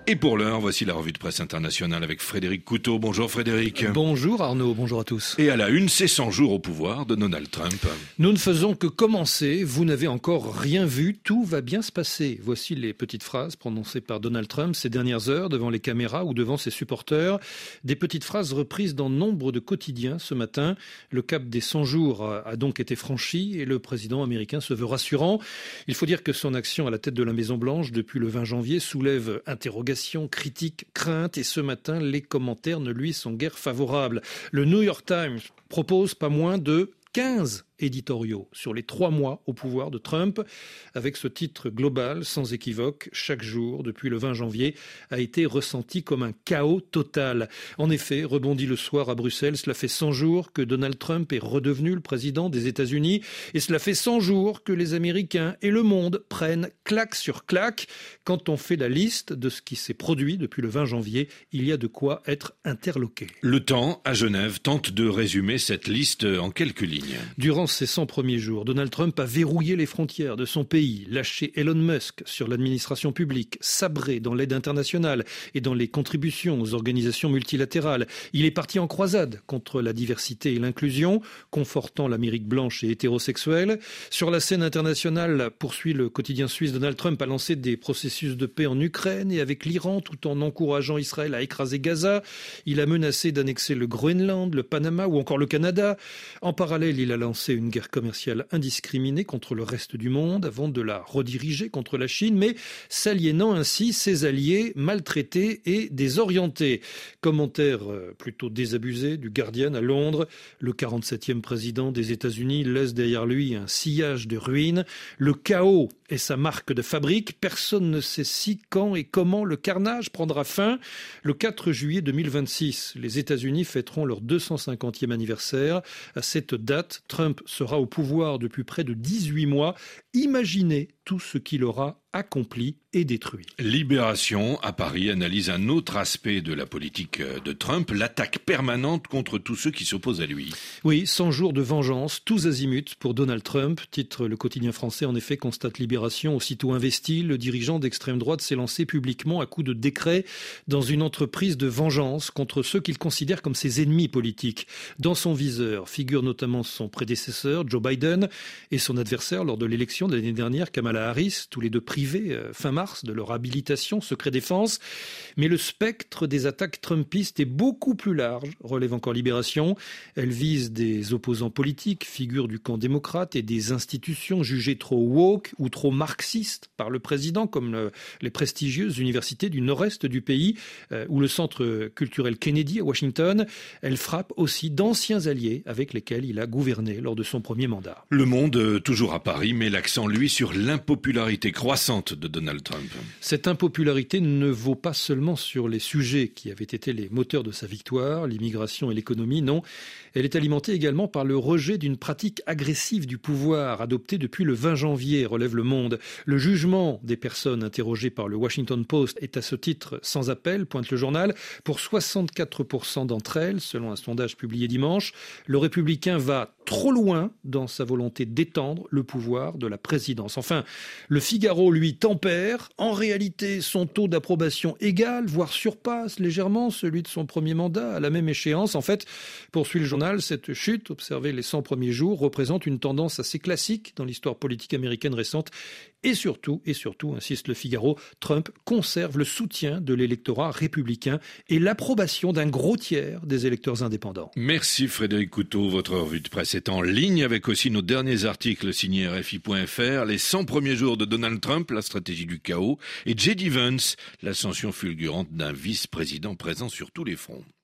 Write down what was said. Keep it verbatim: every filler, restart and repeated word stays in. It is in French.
Et pour l'heure, voici la revue de presse internationale avec Frédéric Couteau. Bonjour Frédéric. Bonjour Arnaud, bonjour à tous. Et à la une, c'est cent jours au pouvoir de Donald Trump. Nous ne faisons que commencer, vous n'avez encore rien vu, tout va bien se passer. Voici les petites phrases prononcées par Donald Trump ces dernières heures devant les caméras ou devant ses supporters. Des petites phrases reprises dans nombre de quotidiens ce matin. Le cap des cent jours a donc été franchi et le président américain se veut rassurant. Il faut dire que son action à la tête de la Maison-Blanche depuis le vingt janvier soulève interrogations, critiques, craintes et ce matin, les commentaires ne lui sont guère favorables. Le New York Times propose pas moins de quinze éditoriaux sur les trois mois au pouvoir de Trump, avec ce titre global, sans équivoque, chaque jour, depuis le vingt janvier, a été ressenti comme un chaos total. En effet, rebondit le soir à Bruxelles, cela fait cent jours que Donald Trump est redevenu le président des États-Unis, et cela fait cent jours que les Américains et le monde prennent claque sur claque. Quand on fait la liste de ce qui s'est produit depuis le vingt janvier, il y a de quoi être interloqué. Le Temps, à Genève, tente de résumer cette liste en quelques lignes. Durant ces cent premiers jours, Donald Trump a verrouillé les frontières de son pays, lâché Elon Musk sur l'administration publique, sabré dans l'aide internationale et dans les contributions aux organisations multilatérales. Il est parti en croisade contre la diversité et l'inclusion, confortant l'Amérique blanche et hétérosexuelle. Sur la scène internationale, poursuit le quotidien suisse, Donald Trump a lancé des processus de paix en Ukraine et avec l'Iran, tout en encourageant Israël à écraser Gaza. Il a menacé d'annexer le Groenland, le Panama ou encore le Canada. En parallèle, il a lancé une guerre commerciale indiscriminée contre le reste du monde avant de la rediriger contre la Chine, mais s'aliénant ainsi ses alliés maltraités et désorientés. Commentaire plutôt désabusé du Guardian à Londres. Le quarante-septième président des États-Unis laisse derrière lui un sillage de ruines. Le chaos est sa marque de fabrique. Personne ne sait si, quand et comment le carnage prendra fin. Le quatre juillet deux mille vingt-six, les États-Unis fêteront leur deux cent cinquantième anniversaire. À cette date, Trump sera au pouvoir depuis près de dix-huit mois. Imaginez tout ce qu'il aura accompli et détruit. Libération, à Paris, analyse un autre aspect de la politique de Trump, l'attaque permanente contre tous ceux qui s'opposent à lui. Oui, cent jours de vengeance, tous azimuts pour Donald Trump. Titre le quotidien français, en effet, constate Libération. Aussitôt investi, le dirigeant d'extrême droite s'est lancé publiquement à coups de décret dans une entreprise de vengeance contre ceux qu'il considère comme ses ennemis politiques. Dans son viseur figure notamment son prédécesseur, Joe Biden, et son adversaire lors de l'élection de l'année dernière, Kamala Harris, tous les deux privés fin mars de leur habilitation secret défense. Mais le spectre des attaques trumpistes est beaucoup plus large, relève encore Libération. Elle vise des opposants politiques, figures du camp démocrate et des institutions jugées trop woke ou trop marxistes par le président, comme le, les prestigieuses universités du nord-est du pays euh, ou le centre culturel Kennedy à Washington. Elle frappe aussi d'anciens alliés avec lesquels il a gouverné lors de son premier mandat. Le Monde, toujours à Paris, met l'accent, lui, sur l'impopularité croissante de Donald Trump. Cette impopularité ne vaut pas seulement sur les sujets qui avaient été les moteurs de sa victoire, l'immigration et l'économie, non. Elle est alimentée également par le rejet d'une pratique agressive du pouvoir adoptée depuis le vingt janvier, relève Le Monde. Le jugement des personnes interrogées par le Washington Post est à ce titre sans appel, pointe le journal. Pour soixante-quatre pour cent d'entre elles, selon un sondage publié dimanche, le républicain va trop loin dans sa volonté d'étendre le pouvoir de la présidence. Enfin, le Figaro, lui, tempère. En réalité, son taux d'approbation égale, voire surpasse légèrement celui de son premier mandat à la même échéance. En fait, poursuit le journal, cette chute, observée les cent premiers jours, représente une tendance assez classique dans l'histoire politique américaine récente. Et surtout, et surtout, insiste le Figaro, Trump conserve le soutien de l'électorat républicain et l'approbation d'un gros tiers des électeurs indépendants. Merci Frédéric Couteau. Votre revue de presse est en ligne avec aussi nos derniers articles signés R F I point F R, les cent premiers jours de Donald Trump, la stratégie du chaos, et J D Vance, l'ascension fulgurante d'un vice-président présent sur tous les fronts.